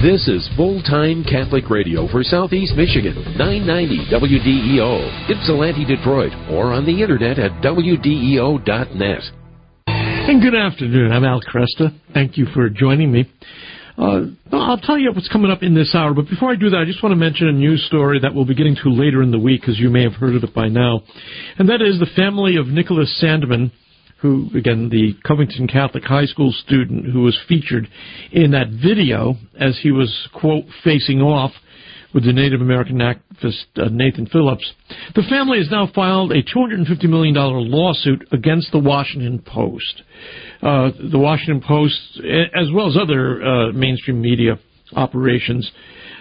This is full-time Catholic radio for Southeast Michigan, 990 WDEO, Ypsilanti, Detroit, or on the internet at WDEO.net. And good afternoon. I'm Al Cresta. Thank you for joining me. I'll tell you what's coming up in this hour, but before I do that, I just want to mention a news story that we'll be getting to later in the week, because you may have heard of it by now. And that is the family of Nicholas Sandman, who, again, the Covington Catholic High School student who was featured in that video as he was, quote, facing off with the Native American activist Nathan Phillips. The family has now filed a $250 million lawsuit against the Washington Post. The Washington Post, as well as other mainstream media operations,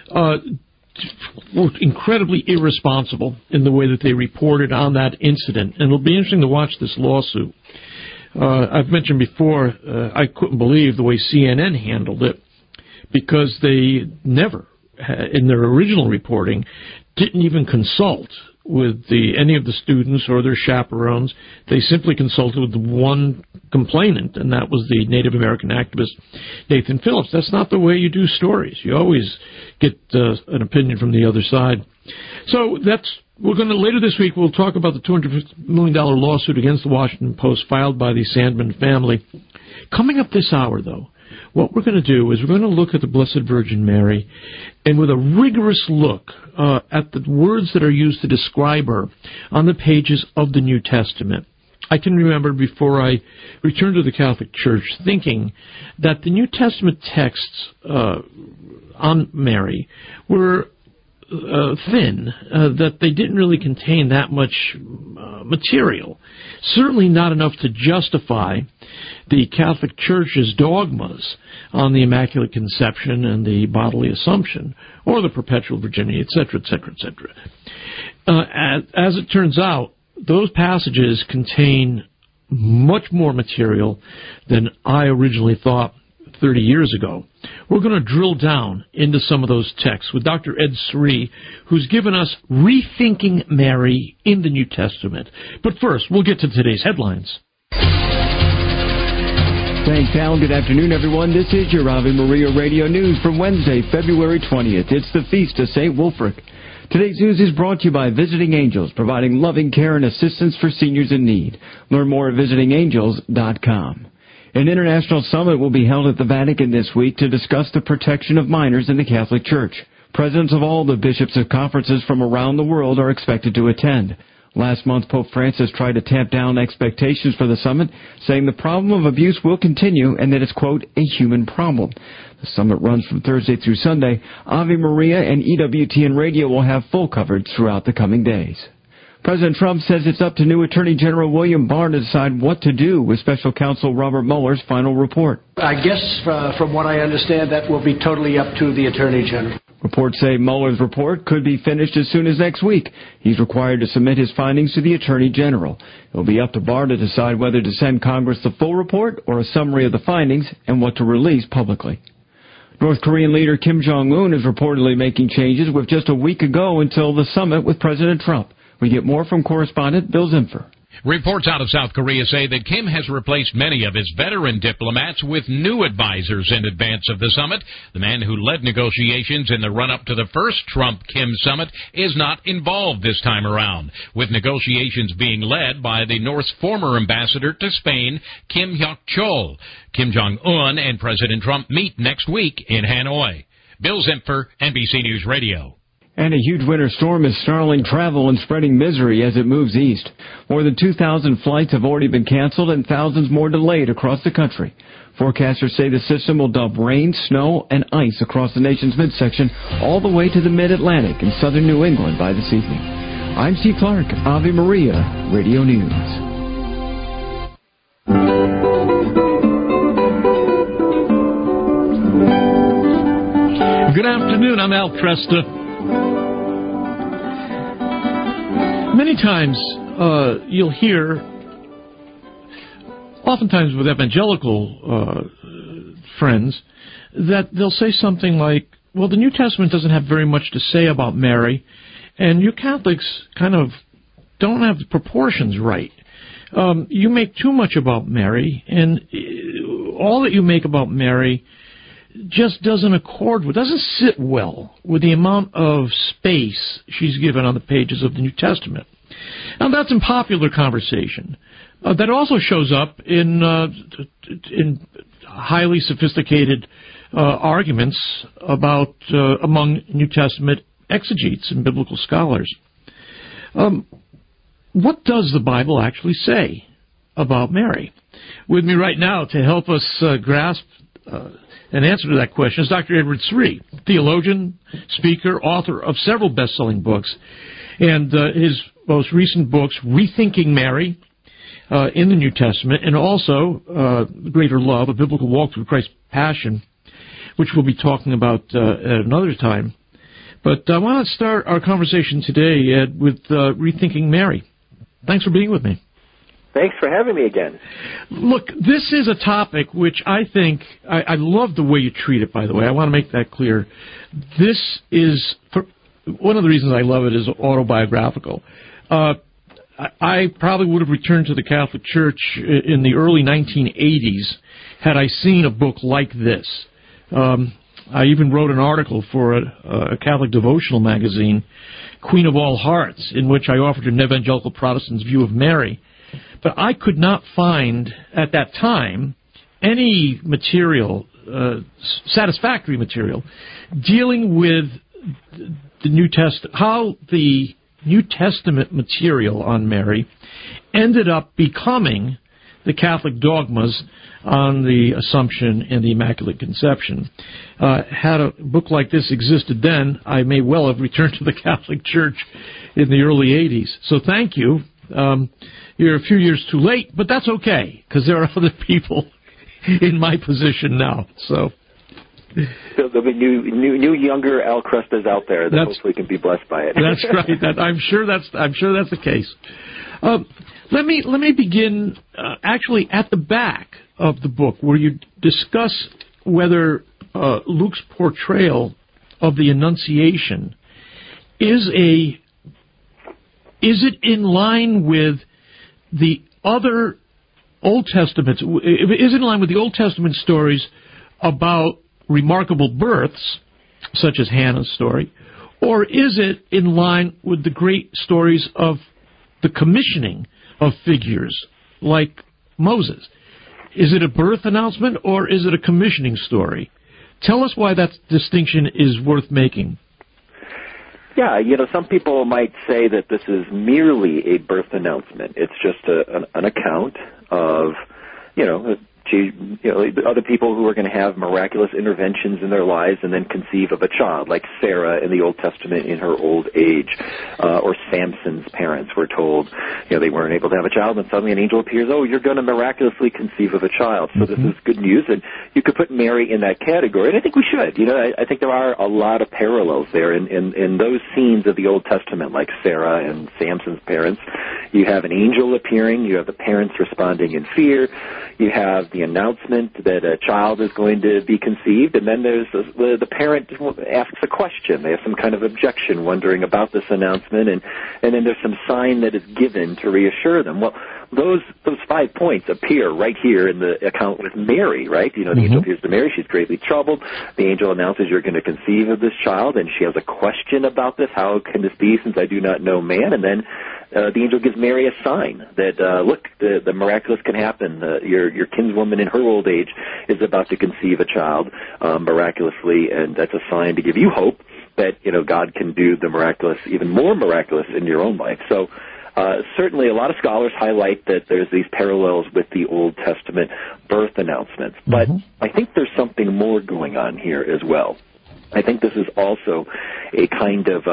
were incredibly irresponsible in the way that they reported on that incident. And it'll be interesting to watch this lawsuit. I've mentioned before, I couldn't believe the way CNN handled it, because they never, in their original reporting, didn't even consult with any of the students or their chaperones. They simply consulted with one complainant, and that was the Native American activist Nathan Phillips. That's not the way you do stories. You always get an opinion from the other side. So we're going to, later this week, we'll talk about the $250 million lawsuit against the Washington Post filed by the Sandman family. Coming up this hour, though, what we're going to do is we're going to look at the Blessed Virgin Mary, and with a rigorous look at the words that are used to describe her on the pages of the New Testament. I can remember before I returned to the Catholic Church thinking that the New Testament texts on Mary were thin, that they didn't really contain that much material. Certainly not enough to justify the Catholic Church's dogmas on the Immaculate Conception and the bodily Assumption, or the perpetual virginity, etc., etc., etc. As it turns out, those passages contain much more material than I originally thought 30 years ago. We're going to drill down into some of those texts with Dr. Ed Sri, who's given us Rethinking Mary in the New Testament. But first, we'll get to today's headlines. Thanks, Al. Good afternoon, everyone. This is your Ave Maria Radio News for Wednesday, February 20th. It's the Feast of St. Wulfric. Today's news is brought to you by Visiting Angels, providing loving care and assistance for seniors in need. Learn more at visitingangels.com. An international summit will be held at the Vatican this week to discuss the protection of minors in the Catholic Church. Presidents of all the bishops of conferences from around the world are expected to attend. Last month, Pope Francis tried to tamp down expectations for the summit, saying the problem of abuse will continue and that it's, quote, a human problem. The summit runs from Thursday through Sunday. Ave Maria and EWTN Radio will have full coverage throughout the coming days. President Trump says it's up to new Attorney General William Barr to decide what to do with Special Counsel Robert Mueller's final report. I guess, from what I understand, that will be totally up to the Attorney General. Reports say Mueller's report could be finished as soon as next week. He's required to submit his findings to the Attorney General. It will be up to Barr to decide whether to send Congress the full report or a summary of the findings and what to release publicly. North Korean leader Kim Jong-un is reportedly making changes with just a week ago until the summit with President Trump. We get more from correspondent Bill Zimfer. Reports out of South Korea say that Kim has replaced many of his veteran diplomats with new advisors in advance of the summit. The man who led negotiations in the run-up to the first Trump-Kim summit is not involved this time around, with negotiations being led by the North's former ambassador to Spain, Kim Hyok-chol. Kim Jong-un and President Trump meet next week in Hanoi. Bill Zimfer, NBC News Radio. And a huge winter storm is snarling travel and spreading misery as it moves east. More than 2,000 flights have already been canceled and thousands more delayed across the country. Forecasters say the system will dump rain, snow, and ice across the nation's midsection all the way to the mid-Atlantic and southern New England by this evening. I'm Steve Clark, Ave Maria, Radio News. Good afternoon, I'm Al Cresta. Many times you'll hear, oftentimes with evangelical friends, that they'll say something like, well, the New Testament doesn't have very much to say about Mary, and you Catholics kind of don't have the proportions right. You make too much about Mary, and all that you make about Mary just doesn't sit well with the amount of space she's given on the pages of the New Testament. Now, that's in popular conversation. That also shows up in highly sophisticated arguments about among New Testament exegetes and biblical scholars. What does the Bible actually say about Mary? With me right now to help us grasp an answer to that question is Dr. Edward Sri, theologian, speaker, author of several best-selling books, and his most recent books, Rethinking Mary in the New Testament, and also Greater Love, A Biblical Walk Through Christ's Passion, which we'll be talking about at another time. But I want to start our conversation today, Ed, with Rethinking Mary. Thanks for being with me. Thanks for having me again. Look, this is a topic which I think, I love the way you treat it, by the way. I want to make that clear. This is, one of the reasons I love it is autobiographical. I probably would have returned to the Catholic Church in the early 1980s had I seen a book like this. I even wrote an article for a Catholic devotional magazine, Queen of All Hearts, in which I offered an evangelical Protestant's view of Mary. But I could not find, at that time, any material, satisfactory material, dealing with the New Testament, how the New Testament material on Mary ended up becoming the Catholic dogmas on the Assumption and the Immaculate Conception. Had a book like this existed then, I may well have returned to the Catholic Church in the early 80s. So thank you. You're a few years too late, but that's okay, because there are other people in my position now. So there'll be new younger Al Crestas out there that hopefully can be blessed by it. That's right. I'm sure that's the case. Let me begin actually at the back of the book, where you discuss whether Luke's portrayal of the Annunciation is it in line with the other Old Testament? Is it in line with the Old Testament stories about remarkable births, such as Hannah's story, or is it in line with the great stories of the commissioning of figures like Moses? Is it a birth announcement or is it a commissioning story? Tell us why that distinction is worth making. Yeah, some people might say that this is merely a birth announcement. It's just an account of, other people who are going to have miraculous interventions in their lives and then conceive of a child, like Sarah in the Old Testament in her old age, or Samson's parents were told, they weren't able to have a child, and suddenly an angel appears, oh, you're going to miraculously conceive of a child. So this is good news, and you could put Mary in that category, and I think we should. I think there are a lot of parallels there in those scenes of the Old Testament, like Sarah and Samson's parents. You have an angel appearing, you have the parents responding in fear, you have the announcement that a child is going to be conceived, and then there's the parent asks a question. They have some kind of objection, wondering about this announcement, and then there's some sign that is given to reassure them. Well, those 5 points appear right here in the account with Mary, right? The angel appears to Mary. She's greatly troubled. The angel announces you're going to conceive of this child, and she has a question about this. How can this be, since I do not know man? And then the angel gives Mary a sign that, look, the miraculous can happen. Your kinswoman in her old age is about to conceive a child miraculously, and that's a sign to give you hope that, God can do the miraculous, even more miraculous in your own life. So certainly a lot of scholars highlight that there's these parallels with the Old Testament birth announcements. But I think there's something more going on here as well. I think this is also a kind of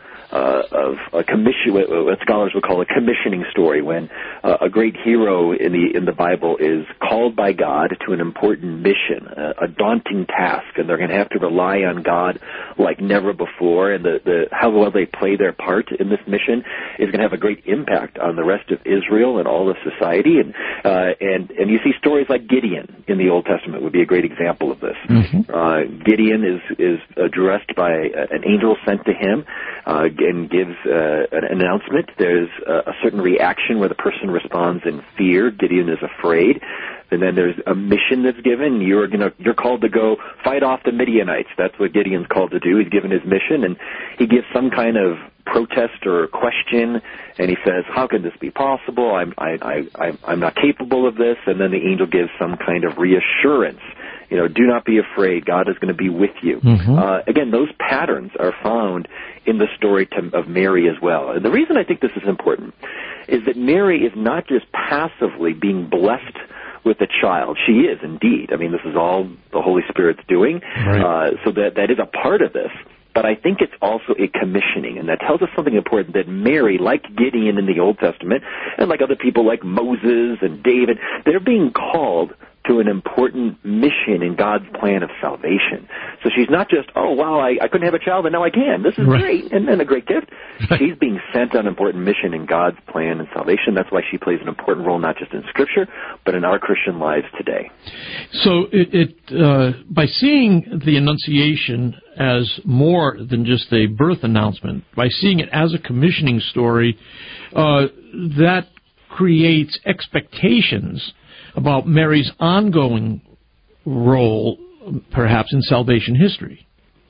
a commission, what scholars would call a commissioning story, when a great hero in the Bible is called by God to an important mission, a daunting task, and they're going to have to rely on God like never before, and how well they play their part in this mission is going to have a great impact on the rest of Israel and all of society. And you see stories like Gideon in the Old Testament would be a great example of this. Gideon is addressed by an angel sent to him, and gives an announcement. There's a certain reaction where the person responds in fear. Gideon is afraid. and then there's a mission that's given. You're called to go fight off the Midianites. That's what Gideon's called to do. He's given his mission, and he gives some kind of protest or question, and he says, "How can this be possible? I'm not capable of this." And then the angel gives some kind of reassurance. Do not be afraid. God is going to be with you. Again, those patterns are found in the story of Mary as well. And the reason I think this is important is that Mary is not just passively being blessed with a child. She is indeed. I mean, this is all the Holy Spirit's doing. Right. So that is a part of this. But I think it's also a commissioning, and that tells us something important, that Mary, like Gideon in the Old Testament, and like other people like Moses and David, they're being called to an important mission in God's plan of salvation. So she's not just, oh, wow, I couldn't have a child, and now I can. This is great, and a great gift. She's being sent on an important mission in God's plan of salvation. That's why she plays an important role, not just in Scripture, but in our Christian lives today. So by seeing the Annunciation as more than just a birth announcement, by seeing it as a commissioning story, that creates expectations about Mary's ongoing role, perhaps, in salvation history.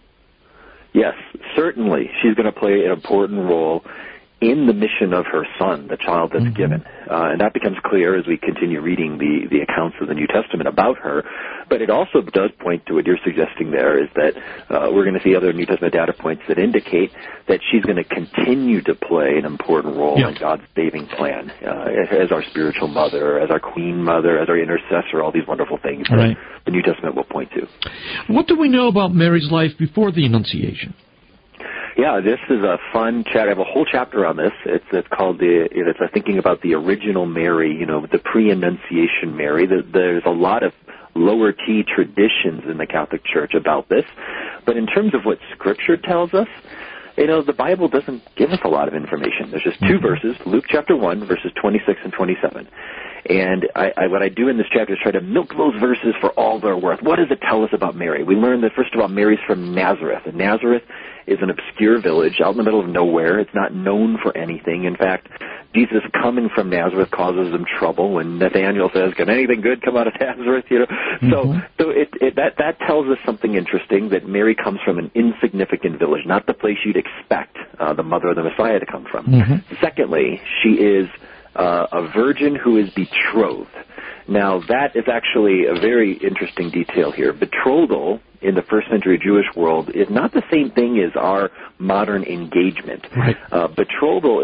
Yes, certainly. She's going to play an important role in the mission of her son, the child that's given. And that becomes clear as we continue reading the accounts of the New Testament about her. But it also does point to what you're suggesting there, is that we're going to see other New Testament data points that indicate that she's going to continue to play an important role in God's saving plan as our spiritual mother, as our queen mother, as our intercessor, all these wonderful things that the New Testament will point to. What do we know about Mary's life before the Annunciation? Yeah, this is a fun chat. I have a whole chapter on this. It's called it's thinking about the original Mary, the pre-Annunciation Mary. There's a lot of lower T traditions in the Catholic Church about this. But in terms of what Scripture tells us, the Bible doesn't give us a lot of information. There's just two verses, Luke chapter 1, verses 26 and 27. And what I do in this chapter is try to milk those verses for all their worth. What does it tell us about Mary? We learn that, first of all, Mary's from Nazareth. And Nazareth is an obscure village out in the middle of nowhere. It's not known for anything. In fact, Jesus coming from Nazareth causes them trouble when Nathanael says, "Can anything good come out of Nazareth?" So that tells us something interesting, that Mary comes from an insignificant village, not the place you'd expect the mother of the Messiah to come from. Secondly, she is a virgin who is betrothed. Now, that is actually a very interesting detail here. Betrothal in the first century Jewish world is not the same thing as our modern engagement. Right. Betrothal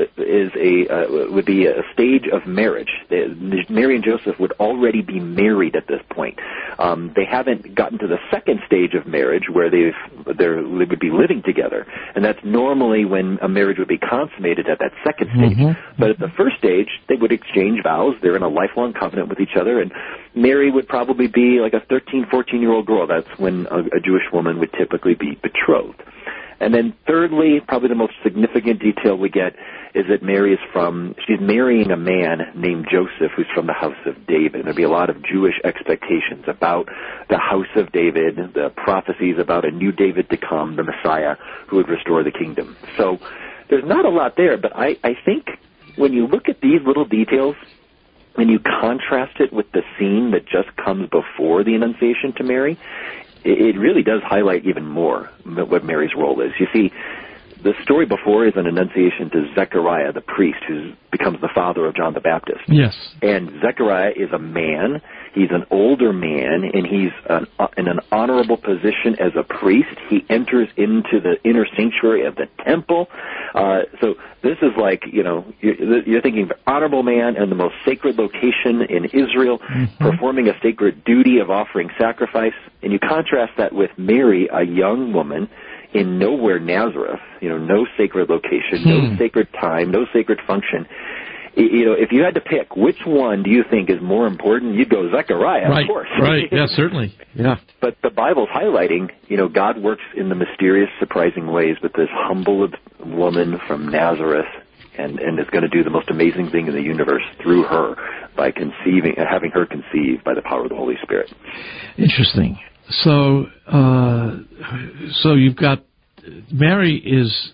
would be a stage of marriage. Mary and Joseph would already be married at this point. They haven't gotten to the second stage of marriage where they would be living together, and that's normally when a marriage would be consummated, at that second stage. But at the first stage, they would exchange vows. They're in a lifelong covenant with each other, and Mary would probably be like a 13, 14-year-old girl. That's when a Jewish woman would typically be betrothed. And then thirdly, probably the most significant detail we get is that she's marrying a man named Joseph who's from the house of David. There'll be a lot of Jewish expectations about the house of David, the prophecies about a new David to come, the Messiah who would restore the kingdom. So there's not a lot there, but I think when you look at these little details and you contrast it with the scene that just comes before the Annunciation to Mary, it really does highlight even more what Mary's role is. You see, the story before is an annunciation to Zechariah, the priest, who becomes the father of John the Baptist. Yes. And Zechariah is a man. He's an older man, and he's in an honorable position as a priest. He enters into the inner sanctuary of the temple. So this is like, you're thinking of an honorable man in the most sacred location in Israel, performing a sacred duty of offering sacrifice. And you contrast that with Mary, a young woman in nowhere Nazareth, no sacred location, no sacred time, no sacred function. If you had to pick, which one do you think is more important? You'd go Zechariah, of course. Right, yeah, certainly. Yeah. But the Bible's highlighting, God works in the mysterious, surprising ways with this humble woman from Nazareth, and is going to do the most amazing thing in the universe through her by having her conceived by the power of the Holy Spirit. Interesting. So you've got Mary is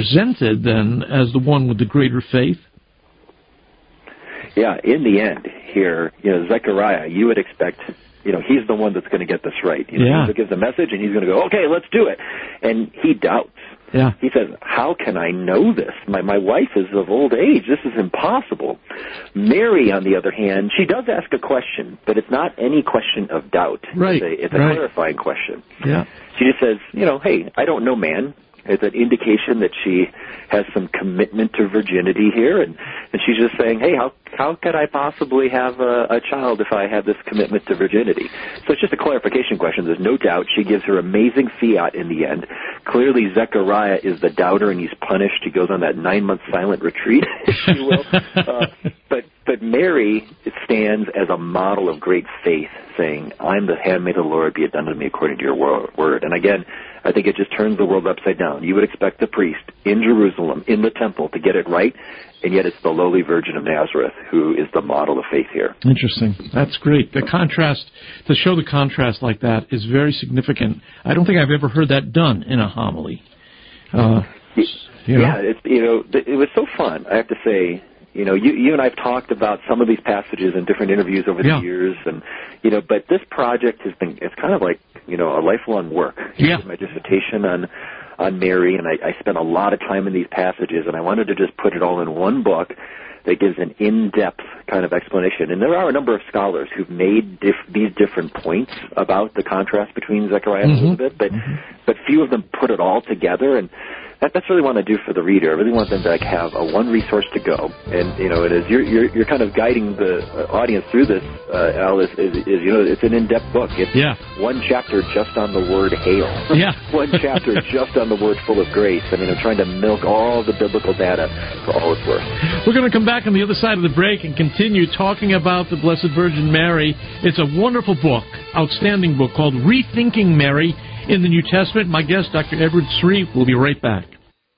presented then as the one with the greater faith? Yeah, in the end, here, Zechariah, you would expect, he's the one that's going to get this right. He gives a message, and he's going to go, okay, let's do it. And he doubts. Yeah. He says, how can I know this? My wife is of old age. This is impossible. Mary, on the other hand, she does ask a question, but it's not any question of doubt. Right. It's a clarifying question. Yeah. She just says, hey, I don't know man. It's an indication that she has some commitment to virginity here, and she's just saying, hey, how could I possibly have a child if I have this commitment to virginity? So it's just a clarification question. There's no doubt. She gives her amazing fiat in the end. Clearly, Zechariah is the doubter, and he's punished. He goes on that 9-month silent retreat, if you will. But Mary stands as a model of great faith, saying, I'm the handmaid of the Lord, be it done to me according to your word. And again, I think it just turns the world upside down. You would expect the priest in Jerusalem, in the temple, to get it right, and yet it's the lowly Virgin of Nazareth who is the model of faith here. Interesting. That's great. The contrast, to show the contrast like that is very significant. I don't think I've ever heard that done in a homily. It was so fun, I have to say. You and I have talked about some of these passages in different interviews over the years, and but this project it's kind of like a lifelong work. Yeah. My dissertation on Mary, and I spent a lot of time in these passages, and I wanted to just put it all in one book that gives an in-depth kind of explanation. And there are a number of scholars who've made these different points about the contrast between Zechariah and Elizabeth, but few of them put it all together, and that's really what I do for the reader. I really want them to have one resource to go, and it is you're kind of guiding the audience through this. Al, it's an in-depth book. It's one chapter just on the word hail. One chapter just on the word full of grace. I'm trying to milk all the biblical data for all it's worth. We're going to come back on the other side of the break and continue talking about the Blessed Virgin Mary. It's a wonderful book, outstanding book called Rethinking Mary in the New Testament. My guest, Dr. Edward Sri, will be right back.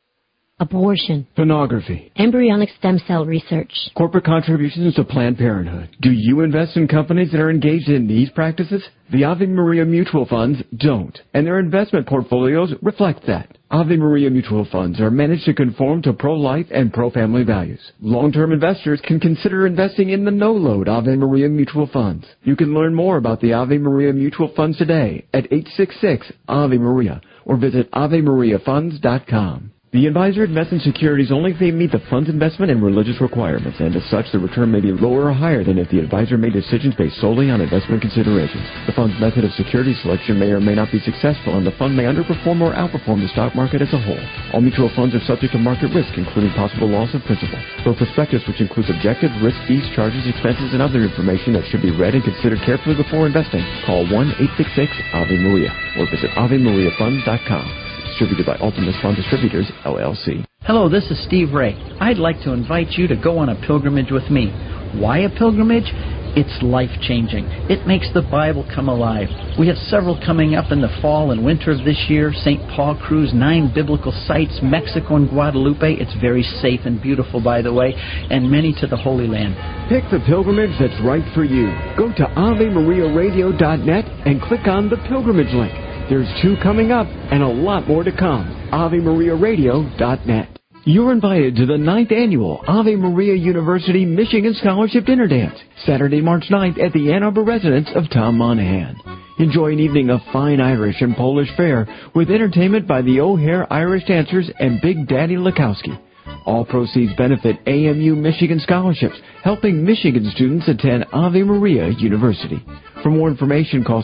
Abortion. Pornography. Embryonic stem cell research. Corporate contributions to Planned Parenthood. Do you invest in companies that are engaged in these practices? The Ave Maria mutual funds don't, and their investment portfolios reflect that. Ave Maria mutual funds are managed to conform to pro-life and pro-family values. Long-term investors can consider investing in the no-load Ave Maria mutual funds. You can learn more about the Ave Maria mutual funds today at 866-AVE-MARIA or visit AveMariaFunds.com. The advisor investment securities only if they meet the fund's investment and religious requirements, and as such, the return may be lower or higher than if the advisor made decisions based solely on investment considerations. The fund's method of security selection may or may not be successful, and the fund may underperform or outperform the stock market as a whole. All mutual funds are subject to market risk, including possible loss of principal. For a prospectus which includes objective, risk, fees, charges, expenses, and other information that should be read and considered carefully before investing, call 1-866-AVE-MARIA or visit AveMariaFunds.com. Distributed by Ultimus Fund Distributors, LLC. Hello, this is Steve Ray. I'd like to invite you to go on a pilgrimage with me. Why a pilgrimage? It's life-changing. It makes the Bible come alive. We have several coming up in the fall and winter of this year. St. Paul Cruise, 9 biblical sites, Mexico and Guadalupe. It's very safe and beautiful, by the way, and many to the Holy Land. Pick the pilgrimage that's right for you. Go to AveMariaRadio.net and click on the pilgrimage link. There's 2 coming up and a lot more to come. AveMariaRadio.net. You're invited to the 9th Annual Ave Maria University Michigan Scholarship Dinner Dance, Saturday, March 9th at the Ann Arbor residence of Tom Monahan. Enjoy an evening of fine Irish and Polish fare with entertainment by the O'Hare Irish Dancers and Big Daddy Lukowski. All proceeds benefit AMU Michigan Scholarships, helping Michigan students attend Ave Maria University. For more information, call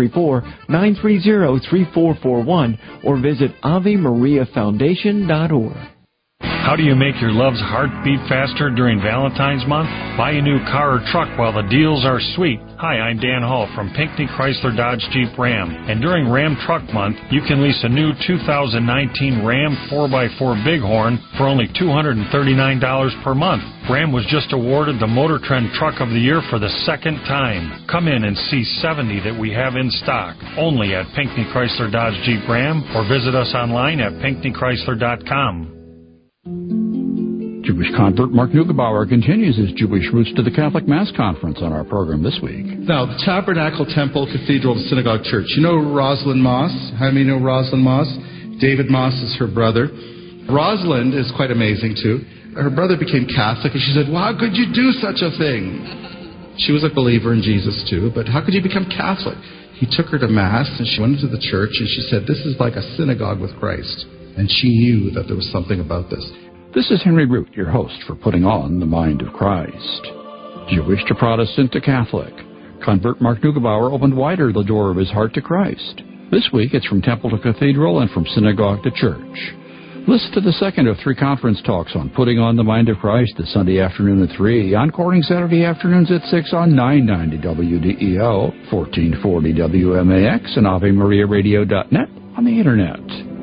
734-930-3441 or visit AveMariaFoundation.org. How do you make your love's heart beat faster during Valentine's month? Buy a new car or truck while the deals are sweet. Hi, I'm Dan Hall from Pinckney Chrysler Dodge Jeep Ram. And during Ram Truck Month, you can lease a new 2019 Ram 4x4 Bighorn for only $239 per month. Ram was just awarded the Motor Trend Truck of the Year for the 2nd time. Come in and see 70 that we have in stock, only at Pinckney Chrysler Dodge Jeep Ram, or visit us online at PinckneyChrysler.com. Jewish convert Mark Neugebauer continues his Jewish Roots to the Catholic Mass Conference on our program this week. Now, the Tabernacle Temple Cathedral Synagogue Church. You know Rosalind Moss? How many know Rosalind Moss? David Moss is her brother. Rosalind is quite amazing, too. Her brother became Catholic, and she said, well, how could you do such a thing? She was a believer in Jesus too, but how could you become Catholic? He took her to Mass, and she went into the church, and she said, this is like a synagogue with Christ. And she knew that there was something about this. This is Henry Root, your host for Putting on the Mind of Christ. Jewish to Protestant to Catholic, convert Mark Neugebauer opened wider the door of his heart to Christ. This week it's from temple to cathedral and from synagogue to church. Listen to the second of 3 conference talks on Putting on the Mind of Christ this Sunday afternoon at 3, encoring Saturday afternoons at 6 on 990 WDEO, 1440 WMAX, and AveMariaRadio.net on the Internet.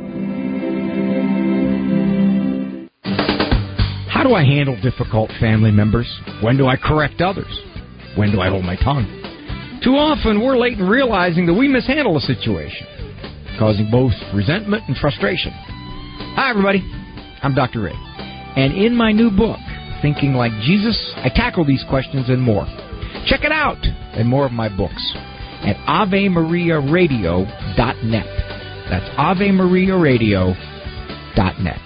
How do I handle difficult family members? When do I correct others? When do I hold my tongue? Too often, we're late in realizing that we mishandle a situation, causing both resentment and frustration. Hi, everybody. I'm Dr. Ray. And in my new book, Thinking Like Jesus, I tackle these questions and more. Check it out and more of my books at AveMariaRadio.net. That's AveMariaRadio.net.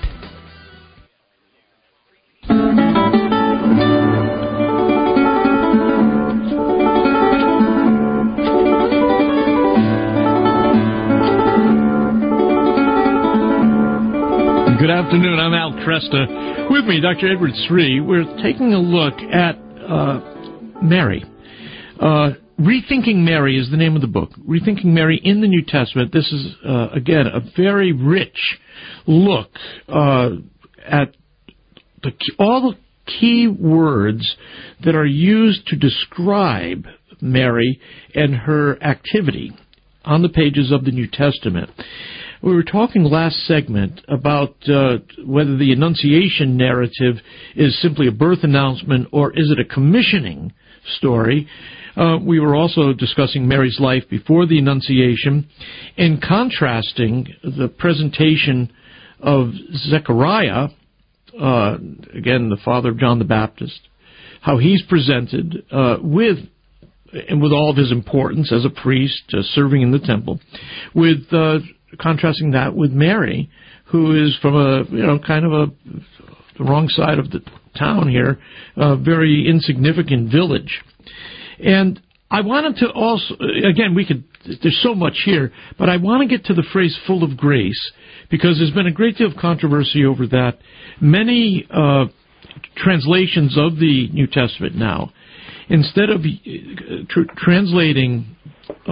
Good afternoon. I'm Al Kresta. With me, Dr. Edward Sri. We're taking a look at Mary. Rethinking Mary is the name of the book. Rethinking Mary in the New Testament. This is, again, a very rich look at all the key words that are used to describe Mary and her activity on the pages of the New Testament. We were talking last segment about whether the Annunciation narrative is simply a birth announcement or is it a commissioning story. We were also discussing Mary's life before the Annunciation and contrasting the presentation of Zechariah, again, the father of John the Baptist, how he's presented with all of his importance as a priest serving in the temple, with contrasting that with Mary, who is from the wrong side of the town here, a very insignificant village. And I wanted to also, again, there's so much here, but I want to get to the phrase full of grace, because there's been a great deal of controversy over that. Many translations of the New Testament now, instead of translating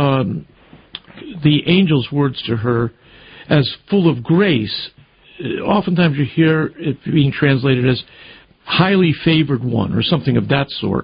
the angel's words to her as full of grace, oftentimes you hear it being translated as highly favored one or something of that sort.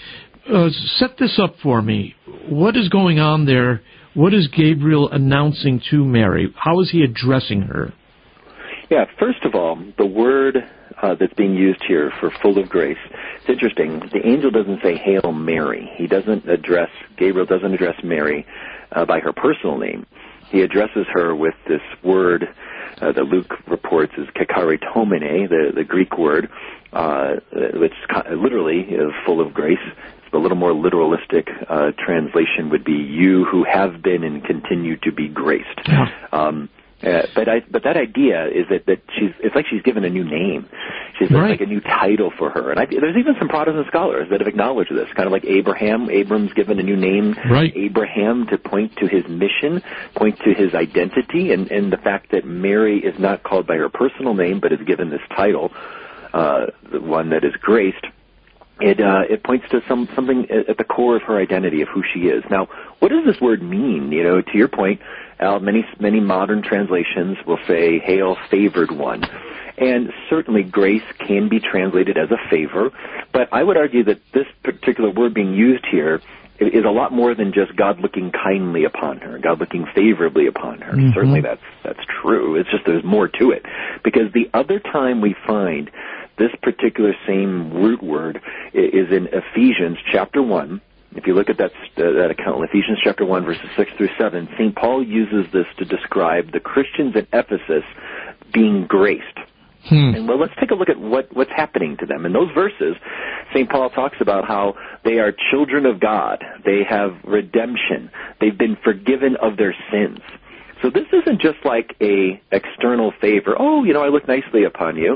Set this up for me. What is going on there? What is Gabriel announcing to Mary? How is he addressing her? Yeah, first of all, the word that's being used here for full of grace, it's interesting. The angel doesn't say, Hail Mary. Gabriel doesn't address Mary by her personal name. He addresses her with this word that Luke reports is kakaritomene, the Greek word, which literally is full of grace. A little more literalistic translation would be you who have been and continue to be graced. Yeah. But that idea is that it's like she's given a new name. She's like a new title for her. And there's even some Protestant scholars that have acknowledged this, kind of like Abraham. Abram's given a new name, Abraham, to point to his mission, point to his identity, and the fact that Mary is not called by her personal name, but is given this title, the one that is graced. It points to something at the core of her identity, of who she is. Now, what does this word mean? To your point, Al, many modern translations will say, Hail, favored one. And certainly grace can be translated as a favor, but I would argue that this particular word being used here is a lot more than just God looking kindly upon her, God looking favorably upon her. Mm-hmm. Certainly that's true. It's just there's more to it. Because the other time we find this particular same root word is in Ephesians chapter 1. If you look at that account in Ephesians chapter 1, verses 6 through 7, St. Paul uses this to describe the Christians at Ephesus being graced. And well, let's take a look at what's happening to them. In those verses, St. Paul talks about how they are children of God. They have redemption. They've been forgiven of their sins. So this isn't just like a external favor. Oh, I look nicely upon you.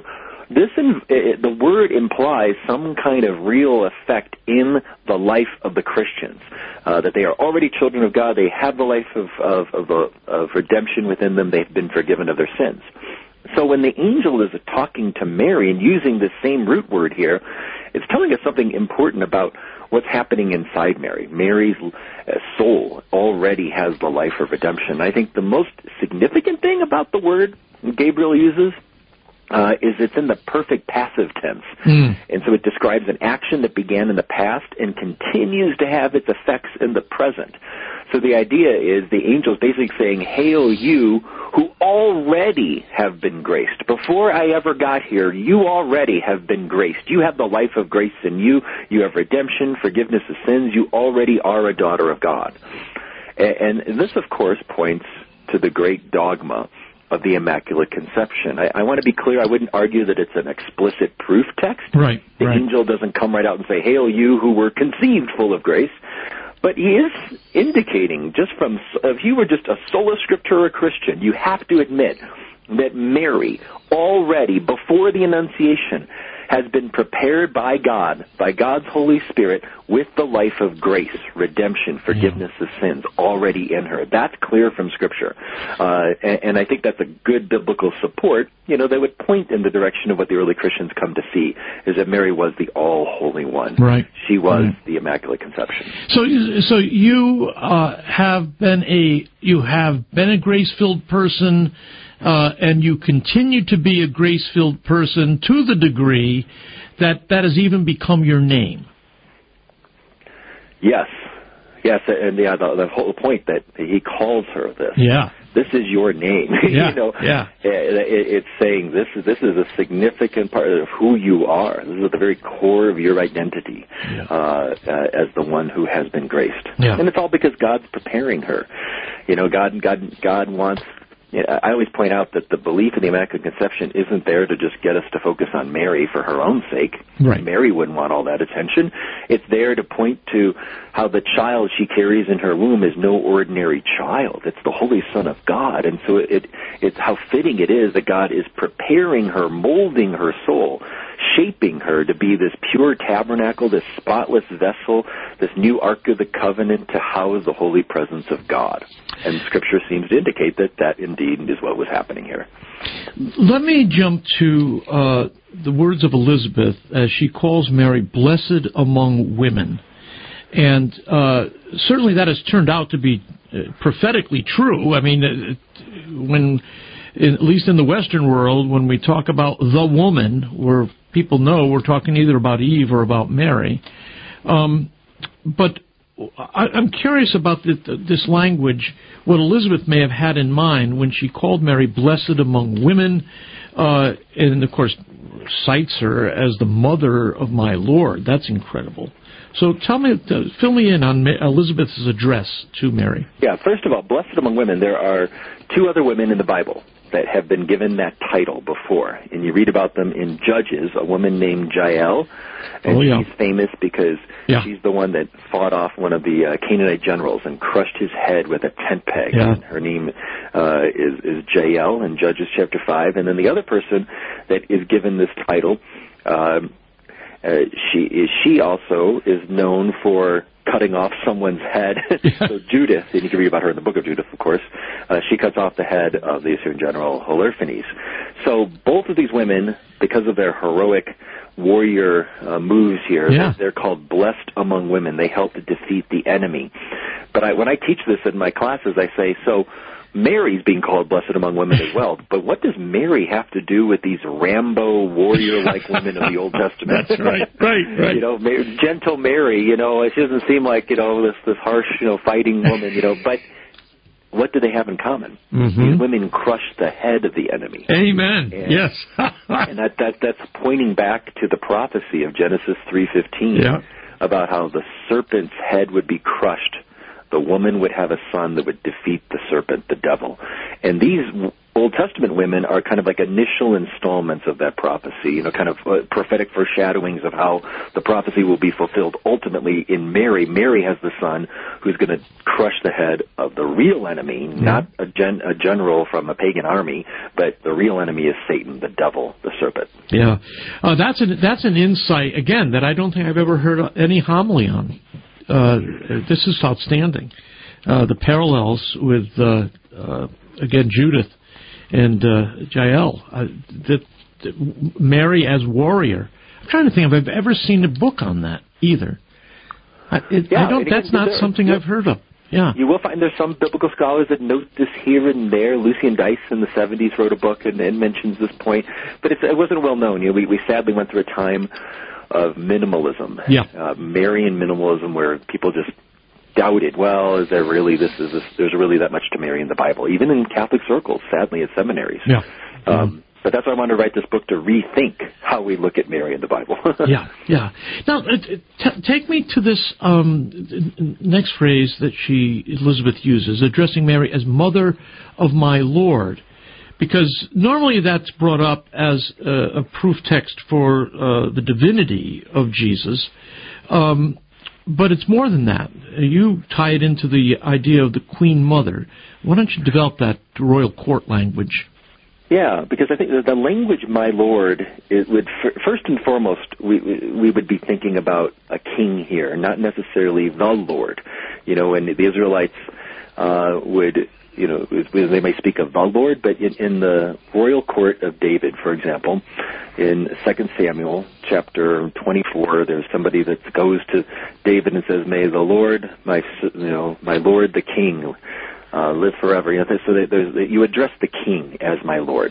the word implies some kind of real effect in the life of the Christians, that they are already children of God. They have the life of redemption within them. They've been forgiven of their sins. So when the angel is talking to Mary and using the same root word here, it's telling us something important about what's happening inside Mary. Mary's soul already has the life of redemption. I think the most significant thing about the word Gabriel uses is it's in the perfect passive tense. And so it describes an action that began in the past and continues to have its effects in the present. So the idea is the angel's basically saying, hail you who already have been graced. Before I ever got here, you already have been graced. You have the life of grace in you. You have redemption, forgiveness of sins. You already are a daughter of God. And this, of course, points to the great dogma of the Immaculate Conception. I want to be clear, I wouldn't argue that it's an explicit proof text. Right. The angel doesn't come right out and say, hail you who were conceived full of grace. But he is indicating, if you were just a sola scriptura Christian, you have to admit that Mary, already before the Annunciation, has been prepared by God, by God's Holy Spirit, with the life of grace, redemption, forgiveness of sins already in her. That's clear from Scripture. And I think that's a good biblical support, that would point in the direction of what the early Christians come to see, is that Mary was the all-holy one. Right. She was the Immaculate Conception. So you have been a grace-filled person, and you continue to be a grace-filled person to the degree that has even become your name. Yes, and the whole point that he calls her this. Yeah. This is your name. Yeah. It's saying this is a significant part of who you are. This is at the very core of your identity as the one who has been graced. Yeah. And it's all because God's preparing her. God wants. I always point out that the belief in the Immaculate Conception isn't there to just get us to focus on Mary for her own sake. Right. Mary wouldn't want all that attention. It's there to point to how the child she carries in her womb is no ordinary child. It's the Holy Son of God. And so it's how fitting it is that God is preparing her, molding her soul, shaping her to be this pure tabernacle, this spotless vessel, this new Ark of the Covenant to house the holy presence of God. And Scripture seems to indicate that indeed is what was happening here. Let me jump to the words of Elizabeth as she calls Mary blessed among women. And certainly that has turned out to be prophetically true. I mean, at least in the Western world, when we talk about the woman, where people know we're talking either about Eve or about Mary. But I'm curious about this language, what Elizabeth may have had in mind when she called Mary blessed among women, and of course cites her as the mother of my Lord. That's incredible. So fill me in on Elizabeth's address to Mary. Yeah, first of all, blessed among women, there are two other women in the Bible that have been given that title before. And you read about them in Judges, a woman named Jael. And she's famous because she's the one that fought off one of the Canaanite generals and crushed his head with a tent peg. Yeah. And her name is Jael in Judges chapter 5. And then the other person that is given this title, she also is known for cutting off someone's head. So Judith, and you can read about her in the book of Judith, of course, she cuts off the head of the Assyrian general Holofernes. So both of these women, because of their heroic warrior moves here, they're called blessed among women. They help to defeat the enemy. But when I teach this in my classes, I say, so Mary's being called blessed among women as well. But what does Mary have to do with these Rambo warrior-like women of the Old Testament? That's right. Gentle Mary, she doesn't seem like, this harsh, fighting woman, but what do they have in common? Mm-hmm. These women crushed the head of the enemy. Amen. Yes. And that's pointing back to the prophecy of Genesis 3:15 about how the serpent's head would be crushed. The woman would have a son that would defeat the serpent, the devil. And these Old Testament women are kind of like initial installments of that prophecy, kind of prophetic foreshadowings of how the prophecy will be fulfilled ultimately in Mary. Mary has the son who's going to crush the head of the real enemy, not a general from a pagan army, but the real enemy is Satan, the devil, the serpent. Yeah. That's an insight, again, that I don't think I've ever heard any homily on. This is outstanding. The parallels with, again, Judith and Jael, Mary as warrior. I'm trying to think if I've ever seen a book on that either. That's not something I've heard of. Yeah. You will find there's some biblical scholars that note this here and there. Lucian Dice in the 70s wrote a book and mentions this point, but it wasn't well known. We sadly went through a time of minimalism. Yeah. Marian minimalism, where people just doubted, well, is there really there's really that much to Mary in the Bible, even in Catholic circles, sadly, at seminaries. Yeah. But that's why I wanted to write this book, to rethink how we look at Mary in the Bible. Yeah. Now, take me to this next phrase that Elizabeth uses, addressing Mary as Mother of my Lord, because normally that's brought up as a proof text for the divinity of Jesus. But it's more than that. You tie it into the idea of the Queen Mother. Why don't you develop that royal court language? Yeah, because I think the language, my Lord, it would first and foremost, we would be thinking about a king here, not necessarily the Lord. And the Israelites would, they may speak of the Lord, but in the royal court of David, for example, in 2 Samuel chapter 24, there's somebody that goes to David and says, "May the Lord, my Lord the King, live forever." So you address the king as my Lord.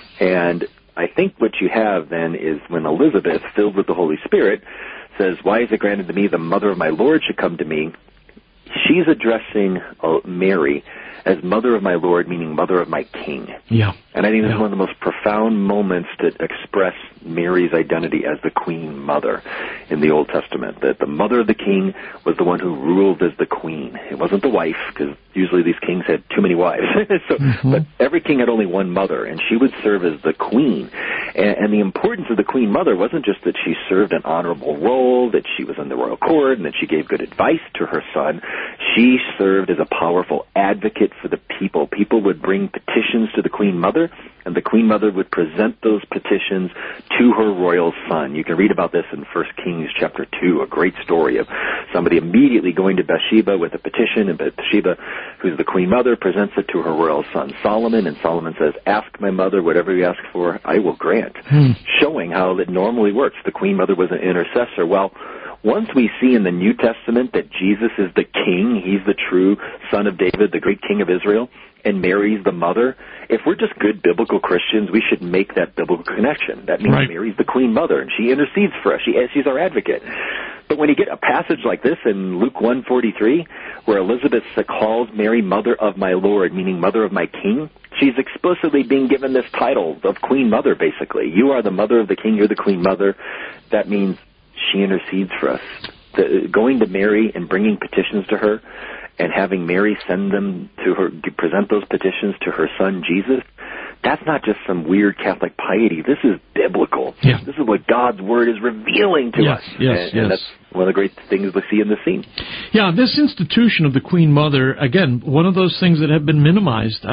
And I think what you have then is when Elizabeth, filled with the Holy Spirit, says, "Why is it granted to me the mother of my Lord should come to me?" She's addressing Mary as Mother of my Lord, meaning Mother of my King. Yeah. And I think this is one of the most profound moments that express Mary's identity as the Queen Mother in the Old Testament, that the mother of the king was the one who ruled as the queen. It wasn't the wife, because usually these kings had too many wives. But every king had only one mother, and she would serve as the queen. And the importance of the Queen Mother wasn't just that she served an honorable role, that she was in the royal court, and that she gave good advice to her son. She served as a powerful advocate for the people. People would bring petitions to the Queen Mother, and the Queen Mother would present those petitions to her royal son. You can read about this in 1 Kings chapter 2, a great story of somebody immediately going to Bathsheba with a petition, and Bathsheba, who's the Queen Mother, presents it to her royal son Solomon, and Solomon says, "Ask my mother whatever you ask for, I will grant," showing how it normally works. The Queen Mother was an intercessor. Well, once we see in the New Testament that Jesus is the king, he's the true son of David, the great king of Israel, and Mary's the mother, if we're just good biblical Christians, we should make that biblical connection. That means Mary's the Queen Mother, and she intercedes for us. She's our advocate. But when you get a passage like this in Luke 1:43, where Elizabeth calls Mary Mother of my Lord, meaning Mother of my King, she's explicitly being given this title of Queen Mother, basically. You are the Mother of the King, you're the Queen Mother. That means she intercedes for us. Going to Mary and bringing petitions to her and having Mary send them to her, present those petitions to her son Jesus, that's not just some weird Catholic piety. This is biblical. Yeah. This is what God's Word is revealing to us. And that's one of the great things we see in the scene. Yeah, this institution of the Queen Mother, again, one of those things that have been minimized.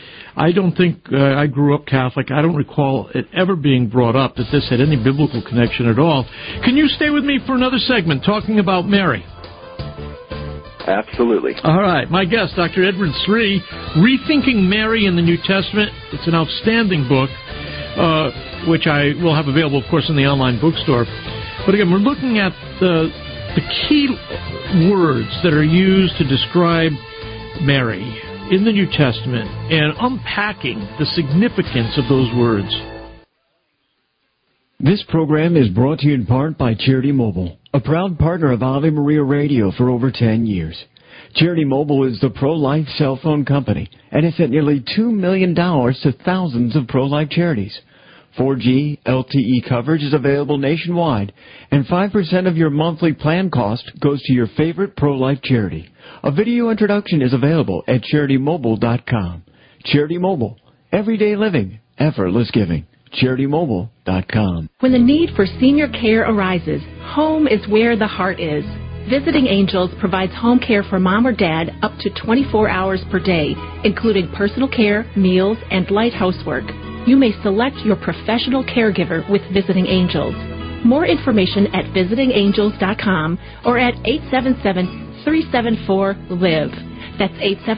I don't think I grew up Catholic. I don't recall it ever being brought up that this had any biblical connection at all. Can you stay with me for another segment talking about Mary? Absolutely. All right. My guest, Dr. Edward Sri, Rethinking Mary in the New Testament. It's an outstanding book, which I will have available, of course, in the online bookstore. But again, we're looking at the key words that are used to describe Mary in the New Testament and unpacking the significance of those words. This program is brought to you in part by Charity Mobile, a proud partner of Ave Maria Radio for over 10 years. Charity Mobile is the pro-life cell phone company and has sent nearly $2 million to thousands of pro-life charities. 4G LTE coverage is available nationwide, and 5% of your monthly plan cost goes to your favorite pro-life charity. A video introduction is available at CharityMobile.com. Charity Mobile, Everyday living, effortless giving. CharityMobile.com. When the need for senior care arises, home is where the heart is. Visiting Angels provides home care for mom or dad up to 24 hours per day, including personal care, meals, and light housework. You may select your professional caregiver with Visiting Angels. More information at visitingangels.com or at 877-374-LIVE. That's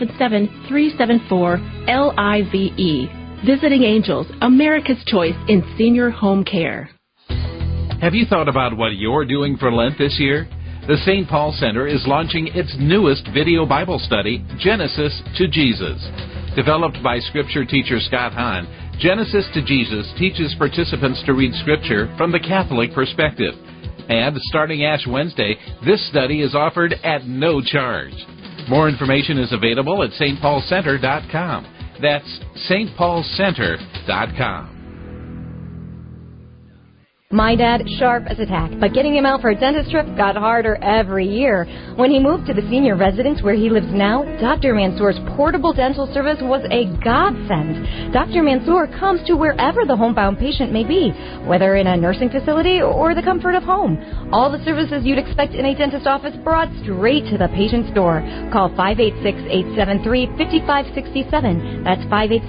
877-374-LIVE. Visiting Angels, America's choice in senior home care. Have you thought about what you're doing for Lent this year? The St. Paul Center is launching its newest video Bible study, Genesis to Jesus. Developed by Scripture teacher Scott Hahn, Genesis to Jesus teaches participants to read Scripture from the Catholic perspective. And starting Ash Wednesday, this study is offered at no charge. More information is available at stpaulcenter.com. That's stpaulcenter.com. My dad, sharp as a tack, but getting him out for a dentist trip got harder every year. When he moved to the senior residence where he lives now, Dr. Mansour's portable dental service was a godsend. Dr. Mansour comes to wherever the homebound patient may be, whether in a nursing facility or the comfort of home. All the services you'd expect in a dentist office brought straight to the patient's door. Call 586-873-5567. That's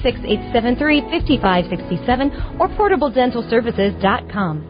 586-873-5567 or portabledentalservices.com.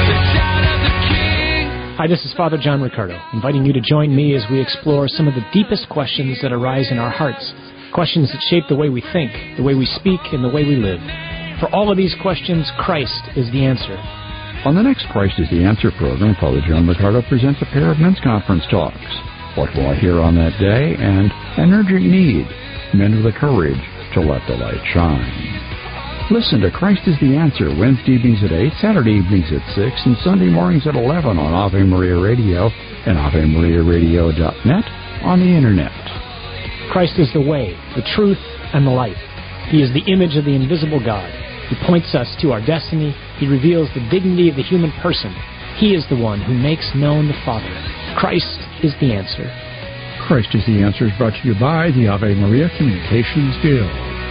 Hi, this is Father John Riccardo, inviting you to join me as we explore some of the deepest questions that arise in our hearts, questions that shape the way we think, the way we speak, and the way we live. For all of these questions, Christ is the answer. On the next Christ is the Answer program, Father John Riccardo presents a pair of men's conference talks. What will I hear on that day? And an urgent need, men with the courage to let the light shine. Listen to Christ is the Answer Wednesday evenings at 8, Saturday evenings at 6, and Sunday mornings at 11 on Ave Maria Radio and AveMariaRadio.net on the Internet. Christ is the way, the truth, and the light. He is the image of the invisible God. He points us to our destiny. He reveals the dignity of the human person. He is the one who makes known the Father. Christ is the answer. Christ is the Answer is brought to you by the Ave Maria Communications Guild.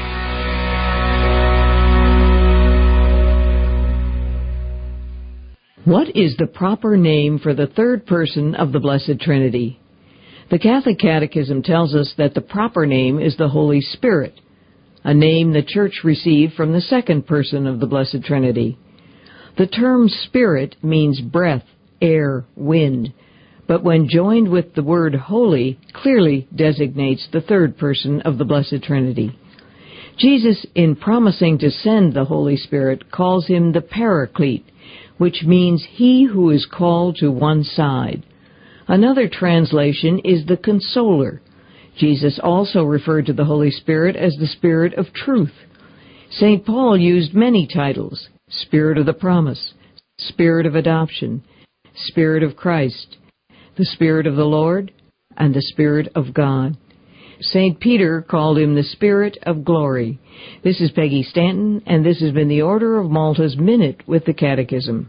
What is the proper name for the third person of the Blessed Trinity? The Catholic Catechism tells us that the proper name is the Holy Spirit, a name the Church received from the second person of the Blessed Trinity. The term Spirit means breath, air, wind, but when joined with the word holy, clearly designates the third person of the Blessed Trinity. Jesus, in promising to send the Holy Spirit, calls him the Paraclete, which means he who is called to one side. Another translation is the Consoler. Jesus also referred to the Holy Spirit as the Spirit of Truth. St. Paul used many titles: Spirit of the Promise, Spirit of Adoption, Spirit of Christ, the Spirit of the Lord, and the Spirit of God. St. Peter called him the Spirit of Glory. This is Peggy Stanton, and this has been the Order of Malta's Minute with the Catechism.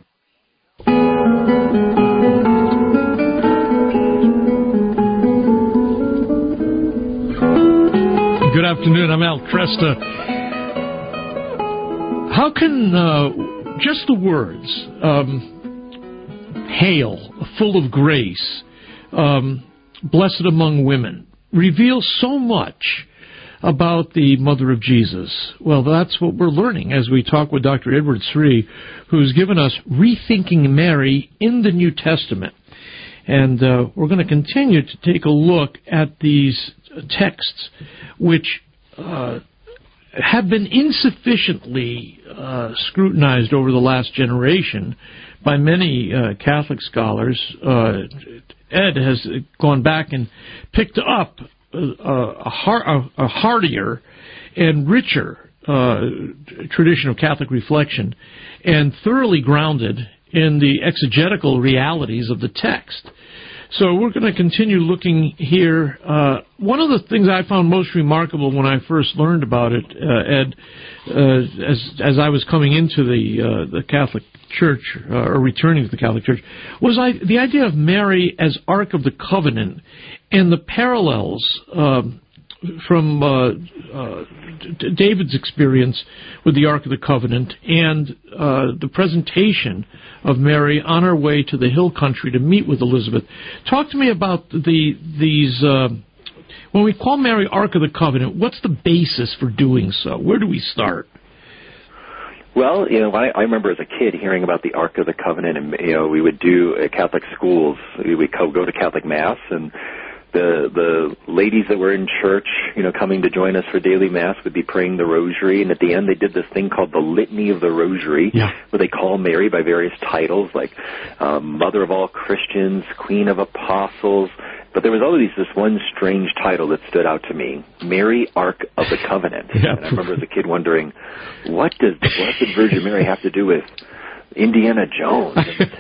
Good afternoon, I'm Al Cresta. How can just the words, hail, full of grace, blessed among women, reveal so much about the Mother of Jesus? Well, that's what we're learning as we talk with Dr. Edward Sri, who's given us Rethinking Mary in the New Testament. And we're going to continue to take a look at these texts which have been insufficiently scrutinized over the last generation by many Catholic scholars. Ed has gone back and picked up a heartier and richer tradition of Catholic reflection and thoroughly grounded in the exegetical realities of the text. So we're going to continue looking here. One of the things I found most remarkable when I first learned about it, Ed, as I was coming into the Catholic Church, or returning to the Catholic Church, was the idea of Mary as Ark of the Covenant and the parallels David's experience with the Ark of the Covenant and the presentation of Mary on her way to the hill country to meet with Elizabeth. Talk to me about these. When we call Mary Ark of the Covenant, what's the basis for doing so? Where do we start? Well, I remember as a kid hearing about the Ark of the Covenant, and we would do at Catholic schools. We would go to Catholic Mass, and the ladies that were in church, coming to join us for daily Mass would be praying the Rosary, and at the end they did this thing called the Litany of the Rosary, where they call Mary by various titles like Mother of all Christians, Queen of Apostles. But there was always this one strange title that stood out to me, Mary, Ark of the Covenant. And I remember as a kid wondering, what does the Blessed Virgin Mary have to do with Indiana Jones?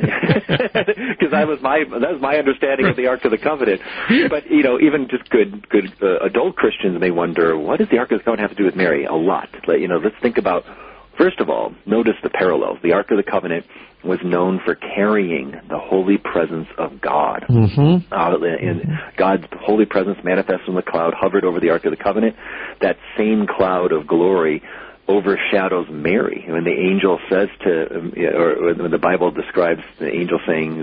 Because that was my understanding of the Ark of the Covenant. But, even just good adult Christians may wonder, what does the Ark of the Covenant have to do with Mary? A lot. Let's think about, first of all, notice the parallels. The Ark of the Covenant was known for carrying the holy presence of God. Mm-hmm. And God's holy presence manifested in the cloud, hovered over the Ark of the Covenant. That same cloud of glory overshadows Mary. When the angel says or when the Bible describes the angel saying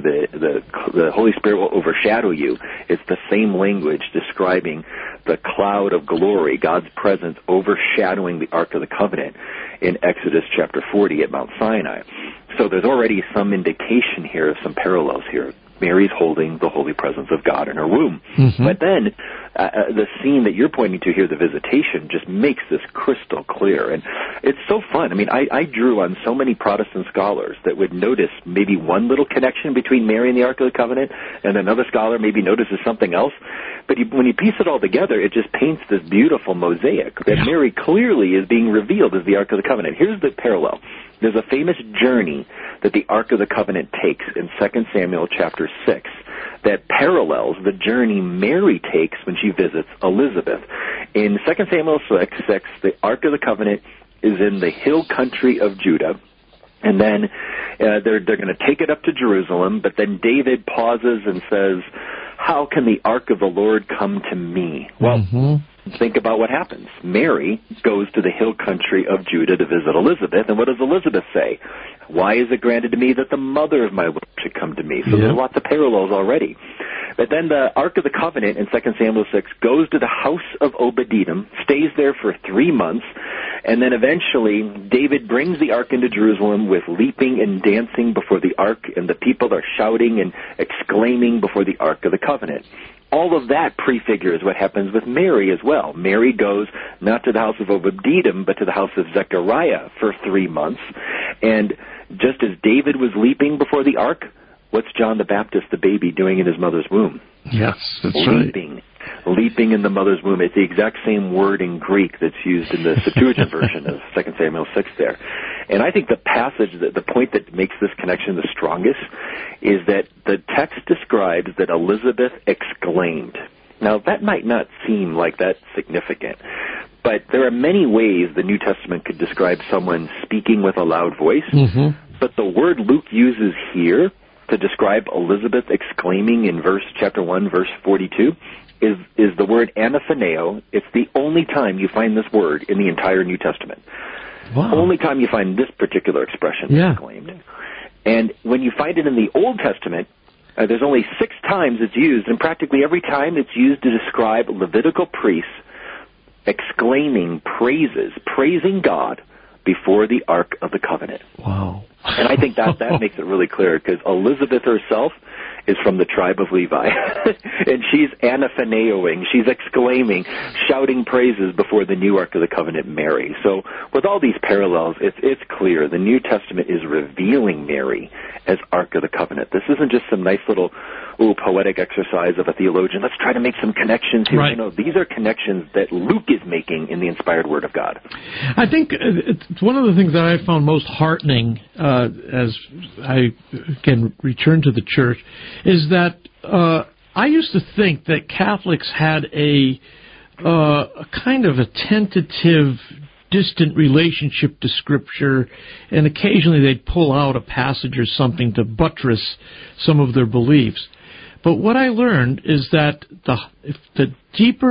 the Holy Spirit will overshadow you, it's the same language describing the cloud of glory, God's presence overshadowing the Ark of the Covenant in Exodus chapter 40 at Mount Sinai. So there's already some indication here of some parallels here. Mary's holding the holy presence of God in her womb. Mm-hmm. But then the scene that you're pointing to here, the visitation, just makes this crystal clear. And it's so fun. I mean, I drew on so many Protestant scholars that would notice maybe one little connection between Mary and the Ark of the Covenant, and another scholar maybe notices something else. But when you piece it all together, it just paints this beautiful mosaic that Mary clearly is being revealed as the Ark of the Covenant. Here's the parallel. There's a famous journey that the Ark of the Covenant takes in 2 Samuel chapter 6 that parallels the journey Mary takes when she visits Elizabeth. In 2 Samuel 6, the Ark of the Covenant is in the hill country of Judah. And then they're going to take it up to Jerusalem, but then David pauses and says, how can the Ark of the Lord come to me? Well, think about what happens. Mary goes to the hill country of Judah to visit Elizabeth, and what does Elizabeth say? Why is it granted to me that the mother of my Lord should come to me? So there's lots of parallels already. But then the Ark of the Covenant in 2 Samuel 6 goes to the house of Obed-Edom, stays there for 3 months, and then eventually David brings the Ark into Jerusalem with leaping and dancing before the Ark, and the people are shouting and exclaiming before the Ark of the Covenant. All of that prefigures what happens with Mary as well. Mary goes not to the house of Obed-Edom, but to the house of Zechariah for 3 months. And just as David was leaping before the Ark, what's John the Baptist, the baby, doing in his mother's womb? Yes, that's leaping. Right. Leaping in the mother's womb. It's the exact same word in Greek that's used in the Septuagint version of 2 Samuel 6 there. And I think the passage, the point that makes this connection the strongest, is that the text describes that Elizabeth exclaimed. Now, that might not seem like that's significant, but there are many ways the New Testament could describe someone speaking with a loud voice. Mm-hmm. But the word Luke uses here to describe Elizabeth exclaiming in chapter 1, verse 42, is the word anaphaneo. It's the only time you find this word in the entire New Testament. Wow. Only time you find this particular expression exclaimed. And when you find it in the Old Testament, there's only 6 times it's used, and practically every time it's used to describe Levitical priests exclaiming praises, praising God before the Ark of the Covenant. Wow. And I think that makes it really clear, because Elizabeth herself is from the tribe of Levi. And she's anaphaneoing, she's exclaiming, shouting praises before the new Ark of the Covenant, Mary. So with all these parallels, it's clear the New Testament is revealing Mary as Ark of the Covenant. This isn't just some nice little poetic exercise of a theologian. Let's try to make some connections here. Right. No, these are connections that Luke is making in the inspired Word of God. I think it's one of the things that I found most heartening as I can return to the church is that I used to think that Catholics had a kind of a tentative, distant relationship to Scripture, and occasionally they'd pull out a passage or something to buttress some of their beliefs. But what I learned is that the deeper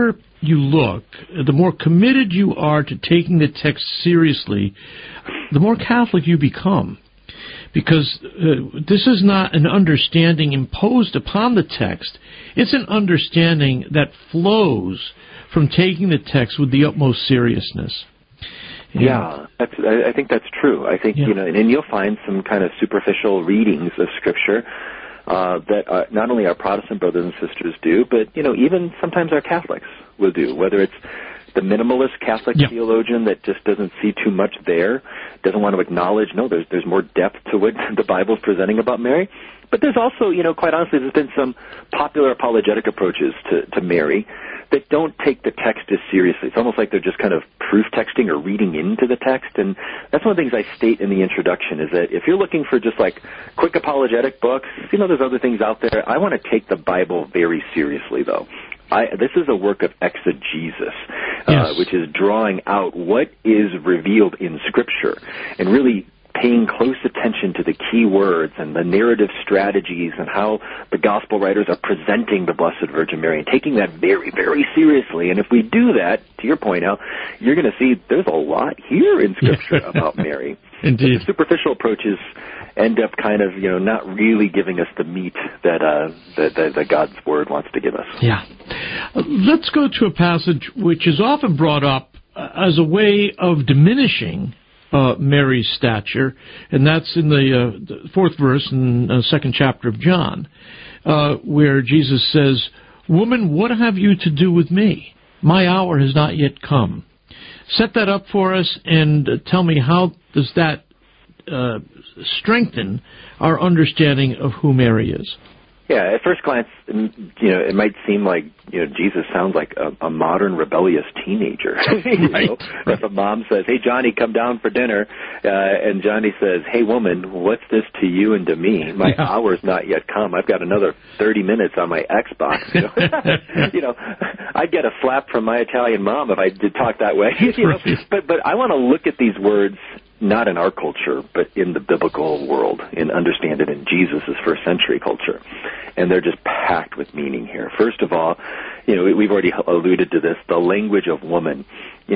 you look, the more committed you are to taking the text seriously, the more Catholic you become. Because this is not an understanding imposed upon the text. It's an understanding that flows from taking the text with the utmost seriousness. Yeah, I think that's true. I think, and you'll find some kind of superficial readings of Scripture that not only our Protestant brothers and sisters do, but, even sometimes our Catholics will do, whether it's the minimalist Catholic theologian that just doesn't see too much there, doesn't want to acknowledge, there's more depth to what the Bible's presenting about Mary. But there's also, quite honestly, there's been some popular apologetic approaches to Mary that don't take the text as seriously. It's almost like they're just kind of proof texting or reading into the text. And that's one of the things I state in the introduction, is that if you're looking for just like quick apologetic books, there's other things out there. I want to take the Bible very seriously, though. This is a work of exegesis, which is drawing out what is revealed in Scripture and really paying close attention to the key words and the narrative strategies and how the gospel writers are presenting the Blessed Virgin Mary, and taking that very, very seriously. And if we do that, to your point, Al, you're going to see there's a lot here in Scripture about Mary. Indeed. The superficial approaches end up kind of, not really giving us the meat that God's Word wants to give us. Yeah. Let's go to a passage which is often brought up as a way of diminishing Mary's stature, and that's in the fourth verse in the second chapter of John, where Jesus says, "Woman, what have you to do with me? My hour has not yet come." Set that up for us and tell me, how does that strengthen our understanding of who Mary is? Yeah, at first glance, it might seem like, Jesus sounds like a modern rebellious teenager. If a mom says, "Hey, Johnny, come down for dinner," and Johnny says, "Hey, woman, what's this to you and to me? My hour's not yet come. I've got another 30 minutes on my Xbox." I'd get a slap from my Italian mom if I did talk that way. But I want to look at these words not in our culture, but in the biblical world, and understand it in Jesus' first century culture. And they're just packed with meaning here. First of all, we've already alluded to this, the language of woman.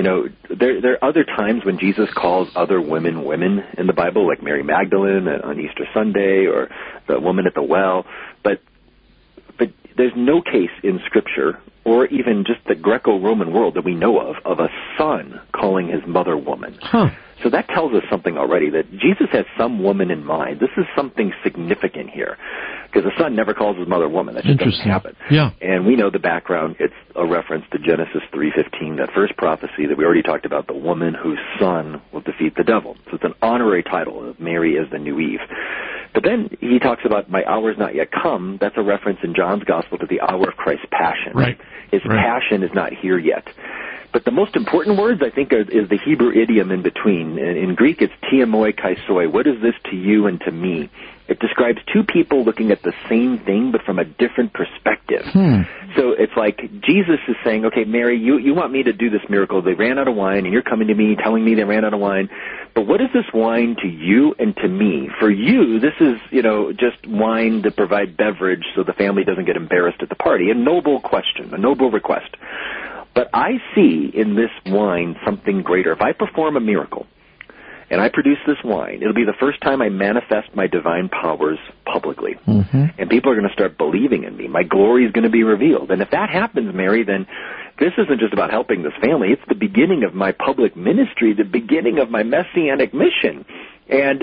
There are other times when Jesus calls other women women in the Bible, like Mary Magdalene on Easter Sunday, or the woman at the well. But there's no case in Scripture, or even just the Greco-Roman world that we know of a son calling his mother woman. So that tells us something already, that Jesus has some woman in mind. This is something significant here, because the son never calls his mother woman. That just doesn't happen. Yeah. And we know the background. It's a reference to Genesis 3:15, that first prophecy that we already talked about, the woman whose son will defeat the devil. So it's an honorary title of Mary as the new Eve. But then he talks about my hour is not yet come. That's a reference in John's Gospel to the hour of Christ's passion. Right. His passion is not here yet. But the most important words, I think, is the Hebrew idiom in between. In Greek, it's tiamoi kaisoi. What is this to you and to me? It describes two people looking at the same thing, but from a different perspective. So it's like Jesus is saying, okay, Mary, you want me to do this miracle. They ran out of wine, and you're coming to me telling me they ran out of wine. But what is this wine to you and to me? For you, this is, just wine to provide beverage so the family doesn't get embarrassed at the party. A noble question, a noble request. But I see in this wine something greater. If I perform a miracle and I produce this wine, it'll be the first time I manifest my divine powers publicly. And people are going to start believing in me. My glory is going to be revealed. And if that happens, Mary, then this isn't just about helping this family. It's the beginning of my public ministry, the beginning of my messianic mission. And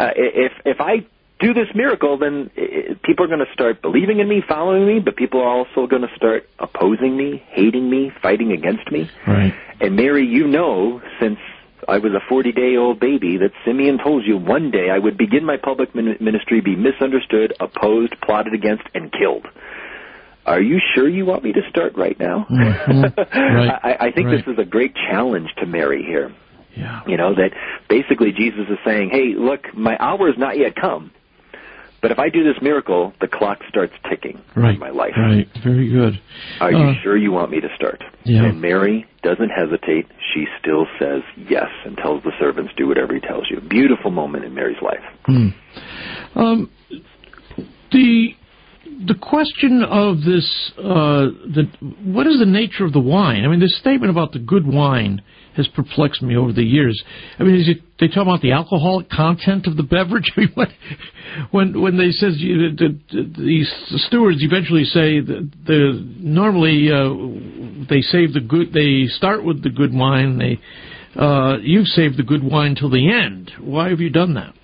if I do this miracle, then people are going to start believing in me, following me, but people are also going to start opposing me, hating me, fighting against me. Right. And Mary, since I was a 40-day-old baby, that Simeon told you one day I would begin my public ministry, be misunderstood, opposed, plotted against, and killed. Are you sure you want me to start right now? Right. I think this is a great challenge to Mary here. Yeah. That basically Jesus is saying, hey, look, my hour has not yet come. But if I do this miracle, the clock starts ticking in my life. Right, very good. Are you sure you want me to start? Yeah. And Mary doesn't hesitate. She still says yes and tells the servants, do whatever he tells you. Beautiful moment in Mary's life. the question of this, what is the nature of the wine? I mean, this statement about the good wine has perplexed me over the years. I mean, they talk about the alcoholic content of the beverage. I mean, when they says these stewards eventually say that normally they save the good, they start with the good wine. You save the good wine till the end. Why have you done that?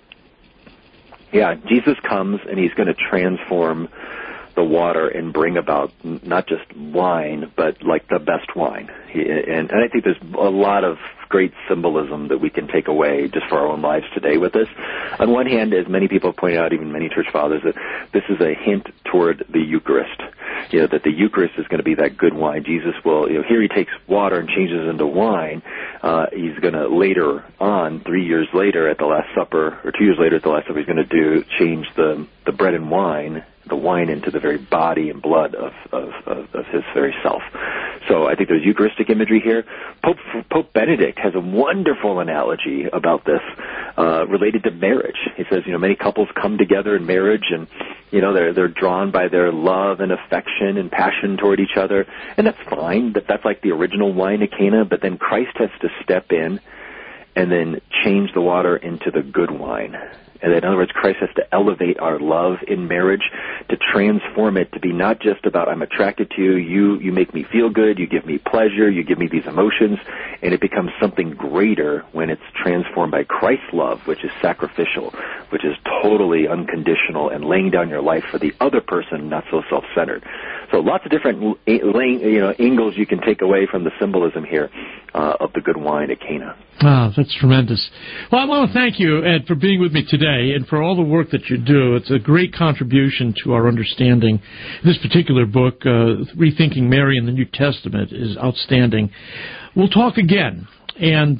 Yeah, Jesus comes and he's going to transform the water and bring about not just wine, but like the best wine. And I think there's a lot of great symbolism that we can take away just for our own lives today with this. On one hand, as many people have pointed out, even many church fathers, that this is a hint toward the Eucharist. That the Eucharist is going to be that good wine. Jesus will, here he takes water and changes it into wine. He's going to later on, 3 years later at the Last Supper, or 2 years later at the Last Supper, he's going to change the bread and wine, the wine into the very body and blood of his very self. So I think there's Eucharistic imagery here. Pope Benedict has a wonderful analogy about this related to marriage. He says, many couples come together in marriage and, they're drawn by their love and affection and passion toward each other. And that's fine. That's like the original wine at Cana. But then Christ has to step in and then change the water into the good wine. And in other words, Christ has to elevate our love in marriage to transform it to be not just about I'm attracted to you, you make me feel good, you give me pleasure, you give me these emotions, and it becomes something greater when it's transformed by Christ's love, which is sacrificial, which is totally unconditional and laying down your life for the other person, not so self-centered. So lots of different angles you can take away from the symbolism here of the good wine at Cana. Oh, that's tremendous. Well, I want to thank you, Ed, for being with me today and for all the work that you do. It's a great contribution to our understanding. This particular book, Rethinking Mary in the New Testament, is outstanding. We'll talk again, and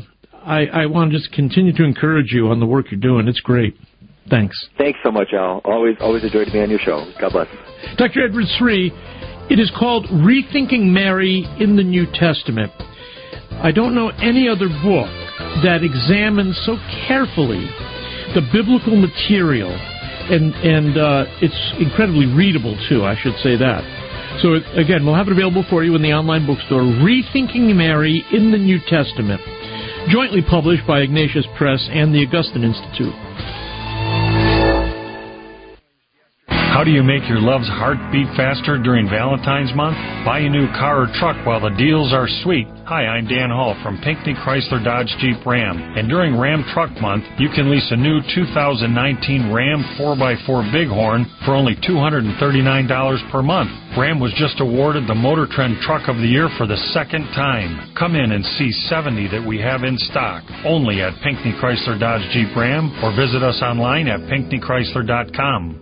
I want to just continue to encourage you on the work you're doing. It's great. Thanks. Thanks so much, Al. Always enjoyed being on your show. God bless. Dr. Edward Sri, it is called Rethinking Mary in the New Testament. I don't know any other book that examines so carefully the biblical material, and it's incredibly readable, too, I should say that. So, again, we'll have it available for you in the online bookstore, Rethinking Mary in the New Testament, jointly published by Ignatius Press and the Augustine Institute. How do you make your love's heart beat faster during Valentine's month? Buy a new car or truck while the deals are sweet. Hi, I'm Dan Hall from Pinckney Chrysler Dodge Jeep Ram. And during Ram Truck Month, you can lease a new 2019 Ram 4x4 Bighorn for only $239 per month. Ram was just awarded the Motor Trend Truck of the Year for the second time. Come in and see 70 that we have in stock, only at Pinckney Chrysler Dodge Jeep Ram, or visit us online at pinckneychrysler.com.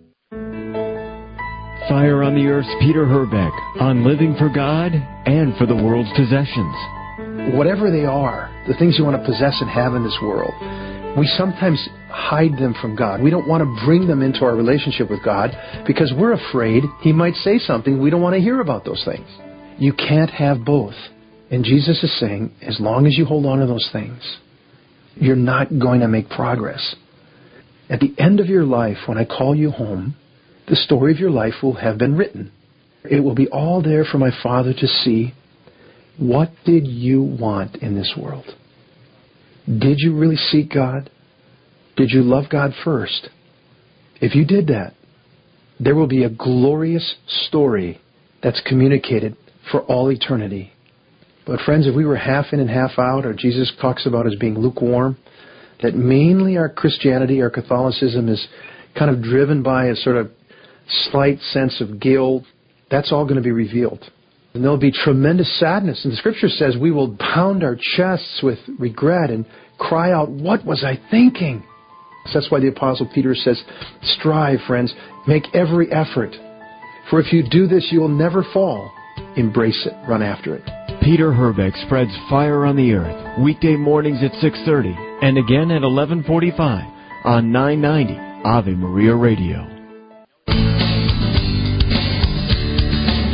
Fire on the Earth's Peter Herbeck on living for God and for the world's possessions. Whatever they are, the things you want to possess and have in this world, we sometimes hide them from God. We don't want to bring them into our relationship with God because we're afraid He might say something. We don't want to hear about those things. You can't have both. And Jesus is saying, as long as you hold on to those things, you're not going to make progress. At the end of your life, when I call you home, the story of your life will have been written. It will be all there for my Father to see. What did you want in this world? Did you really seek God? Did you love God first? If you did that, there will be a glorious story that's communicated for all eternity. But friends, if we were half in and half out, or Jesus talks about as being lukewarm, that mainly our Christianity, our Catholicism is kind of driven by a sort of slight sense of guilt, that's all going to be revealed. And there'll be tremendous sadness. And the Scripture says we will pound our chests with regret and cry out, what was I thinking? So that's why the Apostle Peter says, strive, friends, make every effort. For if you do this, you will never fall. Embrace it. Run after it. Peter Herbeck spreads Fire on the Earth, weekday mornings at 6:30 and again at 11:45 on 990 Ave Maria Radio.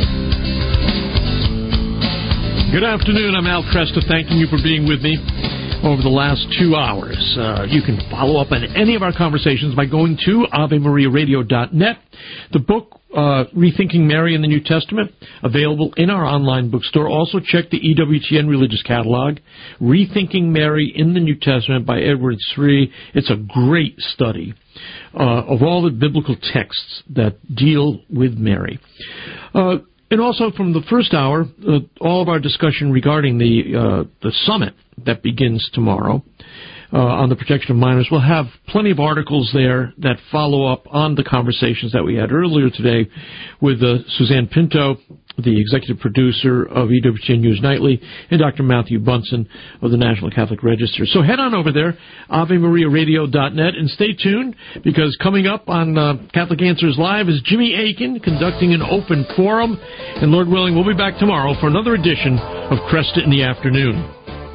Good afternoon. I'm Al Kresta, thanking you for being with me. over the last 2 hours. You can follow up on any of our conversations by going to AveMariaRadio.net. The book, Rethinking Mary in the New Testament, available in our online bookstore. Also check the EWTN Religious Catalog, Rethinking Mary in the New Testament by Edward Sri. It's a great study of all the biblical texts that deal with Mary. And also from the first hour, all of our discussion regarding the summit that begins tomorrow on the protection of minors. We'll have plenty of articles there that follow up on the conversations that we had earlier today with Suzanne Pinto, the executive producer of EWTN News Nightly, and Dr. Matthew Bunson of the National Catholic Register. So head on over there, AveMariaRadio.net, and stay tuned, because coming up on Catholic Answers Live is Jimmy Akin conducting an open forum, and Lord willing, we'll be back tomorrow for another edition of Cresta in the Afternoon.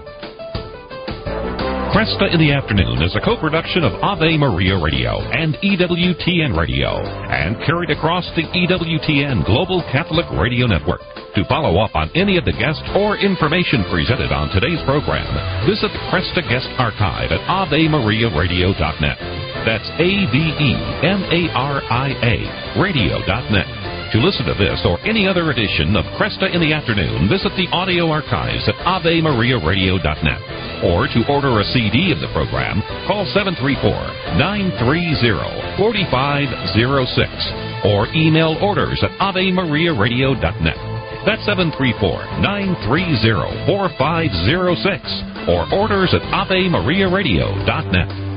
Cresta in the Afternoon is a co-production of Ave Maria Radio and EWTN Radio, and carried across the EWTN Global Catholic Radio Network. To follow up on any of the guests or information presented on today's program, visit the Cresta Guest Archive at AveMariaRadio.net. That's AveMaria Radio.net. To listen to this or any other edition of Cresta in the Afternoon, visit the audio archives at AveMariaRadio.net. Or to order a CD of the program, call 734-930-4506. Or email orders at AveMariaRadio.net. That's 734-930-4506. Or orders at AveMariaRadio.net.